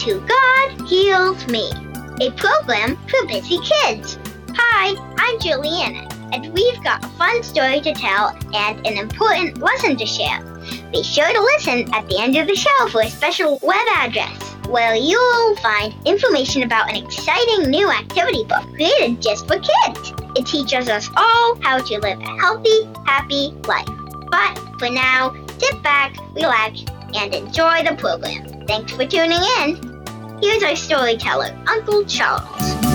to God Heals Me, a program for busy kids. Hi, I'm Juliana, and we've got a fun story to tell and an important lesson to share. Be sure to listen at the end of the show for a special web address where you'll find information about an exciting new activity book created just for kids. It teaches us all how to live a healthy, happy life. But for now, sit back, relax, and enjoy the program. Thanks for tuning in. Here's our storyteller, Uncle Charles.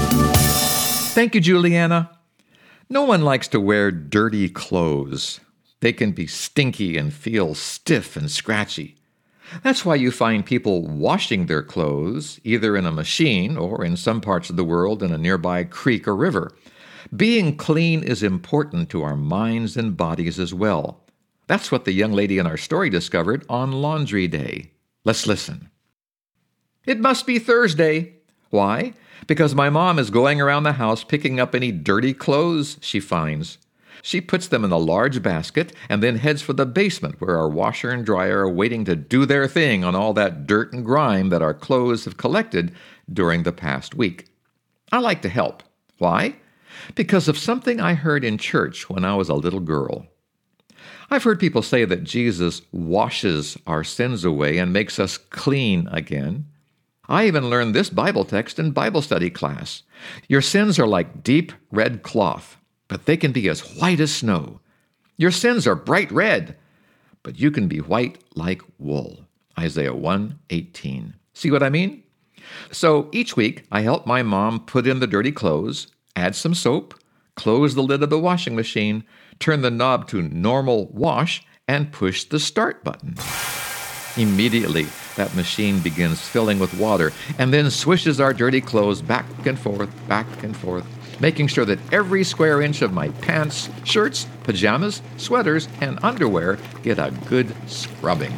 Thank you, Juliana. No one likes to wear dirty clothes. They can be stinky and feel stiff and scratchy. That's why you find people washing their clothes, either in a machine or in some parts of the world in a nearby creek or river. Being clean is important to our minds and bodies as well. That's what the young lady in our story discovered on Laundry Day. Let's listen. It must be Thursday. Why? Because my mom is going around the house picking up any dirty clothes she finds. She puts them in a large basket and then heads for the basement where our washer and dryer are waiting to do their thing on all that dirt and grime that our clothes have collected during the past week. I like to help. Why? Because of something I heard in church when I was a little girl. I've heard people say that Jesus washes our sins away and makes us clean again. I even learned this Bible text in Bible study class. Your sins are like deep red cloth, but they can be as white as snow. Your sins are bright red, but you can be white like wool. Isaiah 1:18. See what I mean? So each week, I help my mom put in the dirty clothes, add some soap, close the lid of the washing machine, turn the knob to normal wash, and push the start button. Immediately, that machine begins filling with water and then swishes our dirty clothes back and forth, making sure that every square inch of my pants, shirts, pajamas, sweaters, and underwear get a good scrubbing.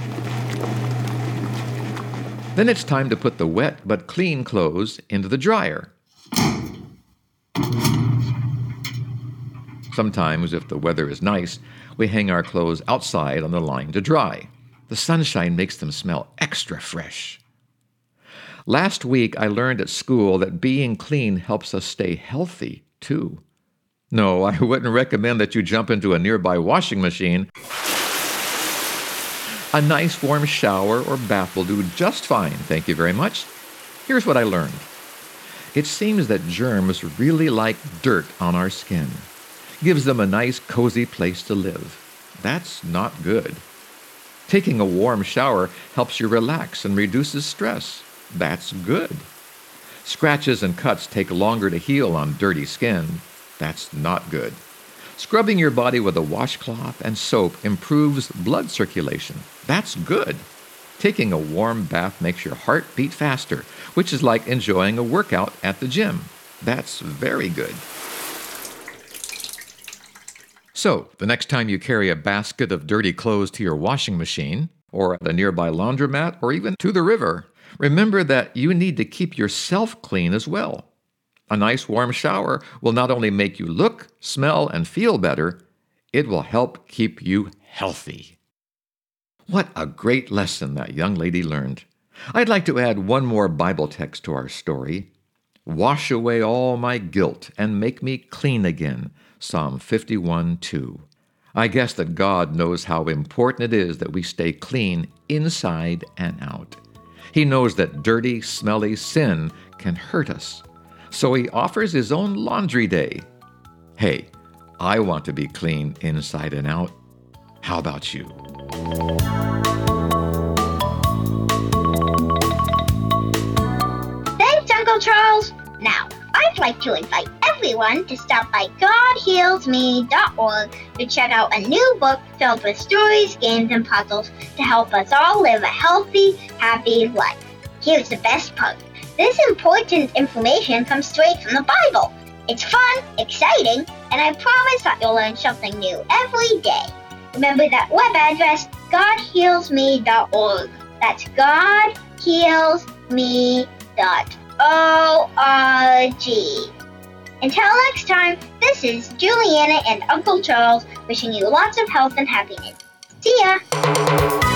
Then it's time to put the wet but clean clothes into the dryer. Sometimes, if the weather is nice, we hang our clothes outside on the line to dry. The sunshine makes them smell extra fresh. Last week, I learned at school that being clean helps us stay healthy, too. No, I wouldn't recommend that you jump into a nearby washing machine. A nice warm shower or bath will do just fine, thank you very much. Here's what I learned. It seems that germs really like dirt on our skin. Gives them a nice, cozy place to live. That's not good. Taking a warm shower helps you relax and reduces stress. That's good. Scratches and cuts take longer to heal on dirty skin. That's not good. Scrubbing your body with a washcloth and soap improves blood circulation. That's good. Taking a warm bath makes your heart beat faster, which is like enjoying a workout at the gym. That's very good. So, the next time you carry a basket of dirty clothes to your washing machine, or at a nearby laundromat, or even to the river, remember that you need to keep yourself clean as well. A nice warm shower will not only make you look, smell, and feel better, it will help keep you healthy. What a great lesson that young lady learned. I'd like to add one more Bible text to our story. Wash away all my guilt and make me clean again. Psalm 51:2. I guess that God knows how important it is that we stay clean inside and out. He knows that dirty, smelly sin can hurt us. So he offers his own laundry day. Hey, I want to be clean inside and out. How about you? Thanks, Uncle Charles. Now, I'd like to invite everyone to stop by GodHealsMe.org to check out a new book filled with stories, games, and puzzles to help us all live a healthy, happy life. Here's the best part. This important information comes straight from the Bible. It's fun, exciting, and I promise that you'll learn something new every day. Remember that web address, GodHealsMe.org. That's GodHealsMe.org. Until next time, this is Juliana and Uncle Charles wishing you lots of health and happiness. See ya!